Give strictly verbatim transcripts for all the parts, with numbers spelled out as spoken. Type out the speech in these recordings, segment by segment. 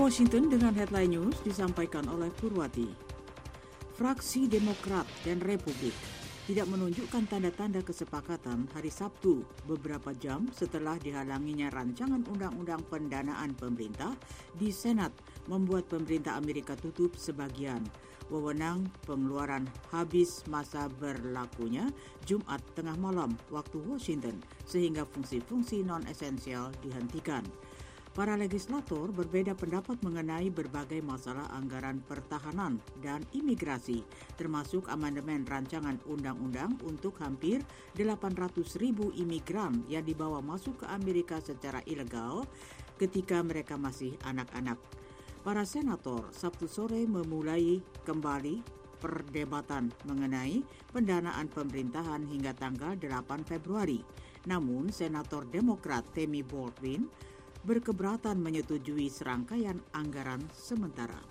Washington dengan headline news disampaikan oleh Purwati. Fraksi Demokrat dan Republik tidak menunjukkan tanda-tanda kesepakatan hari Sabtu beberapa jam setelah dihalanginya rancangan undang-undang pendanaan pemerintah di Senat membuat pemerintah Amerika tutup sebagian wewenang pengeluaran habis masa berlakunya Jumat tengah malam waktu Washington sehingga fungsi-fungsi non-esensial dihentikan. Para legislator berbeda pendapat mengenai berbagai masalah anggaran pertahanan dan imigrasi, termasuk amandemen rancangan undang-undang untuk hampir delapan ratus ribu imigran yang dibawa masuk ke Amerika secara ilegal ketika mereka masih anak-anak. Para senator Sabtu sore memulai kembali perdebatan mengenai pendanaan pemerintahan hingga tanggal delapan Februari. Namun, Senator Demokrat Tammy Baldwin berkeberatan menyetujui serangkaian anggaran sementara.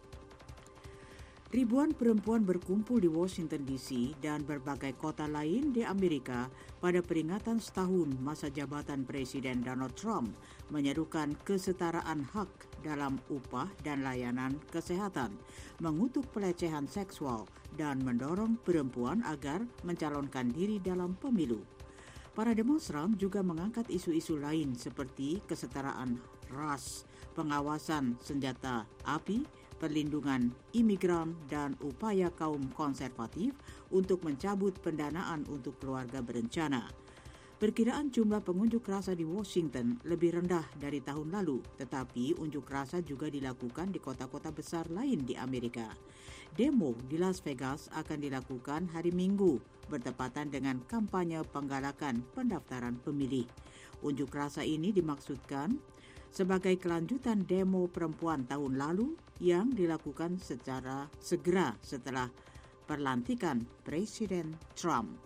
Ribuan perempuan berkumpul di Washington D C dan berbagai kota lain di Amerika pada peringatan setahun masa jabatan Presiden Donald Trump menyerukan kesetaraan hak dalam upah dan layanan kesehatan, mengutuk pelecehan seksual, dan mendorong perempuan agar mencalonkan diri dalam pemilu. Para demonstran juga mengangkat isu-isu lain seperti kesetaraan ras, pengawasan senjata api, perlindungan imigran, dan upaya kaum konservatif untuk mencabut pendanaan untuk keluarga berencana. Perkiraan jumlah pengunjuk rasa di Washington lebih rendah dari tahun lalu, tetapi unjuk rasa juga dilakukan di kota-kota besar lain di Amerika. Demo di Las Vegas akan dilakukan hari Minggu, bertepatan dengan kampanye penggalakan pendaftaran pemilih. Unjuk rasa ini dimaksudkan sebagai kelanjutan demo perempuan tahun lalu yang dilakukan secara segera setelah pelantikan Presiden Trump.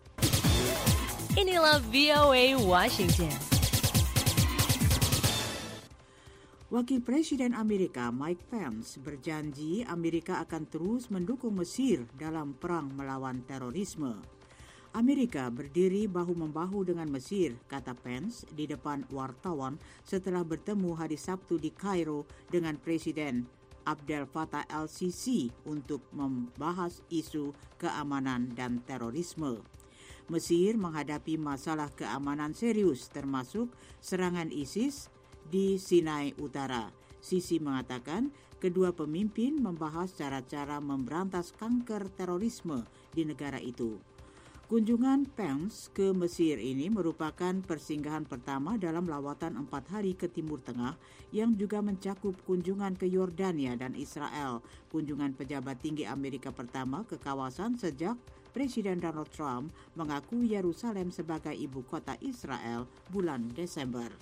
Inilah V O A Washington. Wakil Presiden Amerika Mike Pence berjanji Amerika akan terus mendukung Mesir dalam perang melawan terorisme. Amerika berdiri bahu-membahu dengan Mesir, kata Pence di depan wartawan setelah bertemu hari Sabtu di Kairo dengan Presiden Abdel Fattah el-Sisi untuk membahas isu keamanan dan terorisme. Mesir menghadapi masalah keamanan serius termasuk serangan ISIS di Sinai Utara. Sisi mengatakan kedua pemimpin membahas cara-cara memberantas kanker terorisme di negara itu. Kunjungan Pence ke Mesir ini merupakan persinggahan pertama dalam lawatan empat hari ke Timur Tengah yang juga mencakup kunjungan ke Yordania dan Israel, kunjungan pejabat tinggi Amerika pertama ke kawasan sejak Presiden Donald Trump mengaku Yerusalem sebagai ibu kota Israel bulan Desember.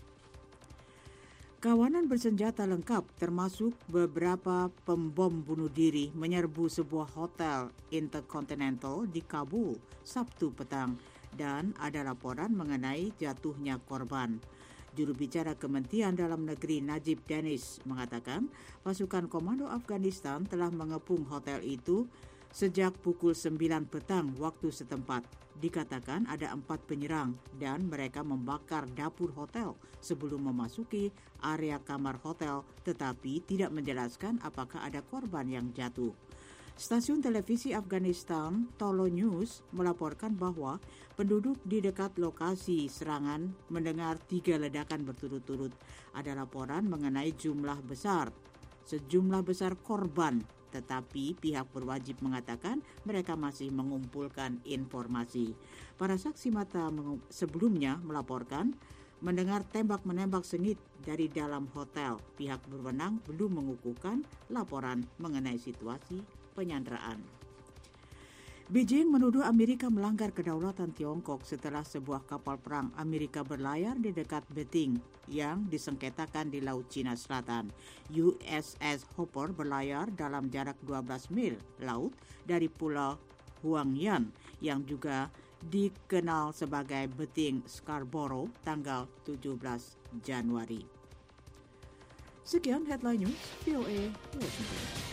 Kawanan bersenjata lengkap termasuk beberapa pembom bunuh diri menyerbu sebuah hotel Intercontinental di Kabul Sabtu petang dan ada laporan mengenai jatuhnya korban. Juru bicara Kementerian Dalam Negeri Najib Danish mengatakan pasukan komando Afghanistan telah mengepung hotel itu sejak pukul sembilan petang waktu setempat. Dikatakan ada empat penyerang dan mereka membakar dapur hotel sebelum memasuki area kamar hotel tetapi tidak menjelaskan apakah ada korban yang jatuh. Stasiun televisi Afghanistan Tolo News melaporkan bahwa penduduk di dekat lokasi serangan mendengar tiga ledakan berturut-turut. Ada laporan mengenai jumlah besar, sejumlah besar korban, tetapi pihak berwajib mengatakan mereka masih mengumpulkan informasi. Para saksi mata sebelumnya melaporkan mendengar tembak-menembak sengit dari dalam hotel. Pihak berwenang belum mengukuhkan laporan mengenai situasi penyanderaan. Beijing menuduh Amerika melanggar kedaulatan Tiongkok setelah sebuah kapal perang Amerika berlayar di dekat Beijing yang disengketakan di Laut Cina Selatan. U S S Hopper berlayar dalam jarak dua belas mil laut dari Pulau Huangyan yang juga dikenal sebagai Beting Scarborough tanggal tujuh belas Januari. Sekian headline news V O A Washington.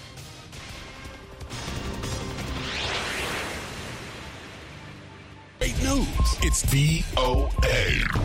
News. It's V O A.